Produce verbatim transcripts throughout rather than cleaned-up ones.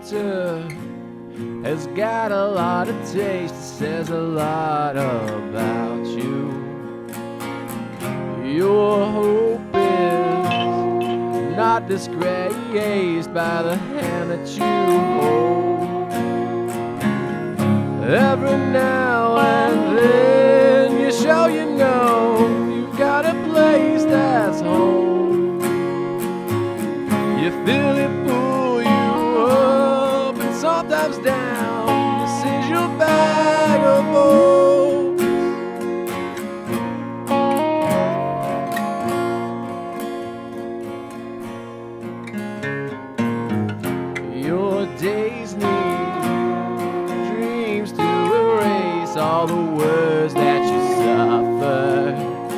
character has got a lot of taste, it says a lot about you. Your hope is not disgraced by the hand that you hold. Every now and then you show you know you've got a place that's home. You feel it pull you up and sometimes down. This is your bag of bones. Your days need dreams to erase all the words that you suffer.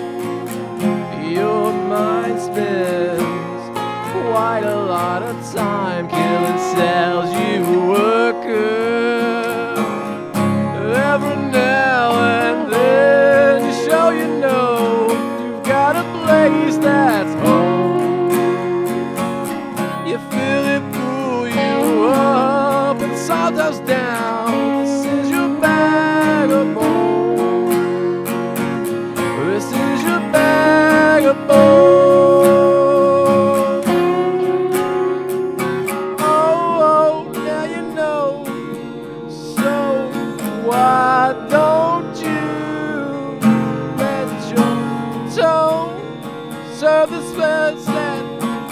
Your mind spins quite a lot of time killing cells you work up. Every now and then you show you know you've got a place that's home. You feel it pull you up and sometimes down. This is your bag of bones. This is your bag of bones. Why don't you let your tone serve the spells that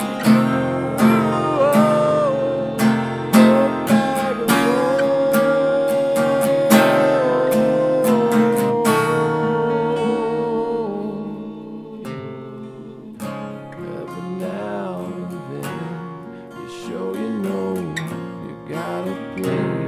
you owe? Your bag of bones. Every now and then you show you know you got a place.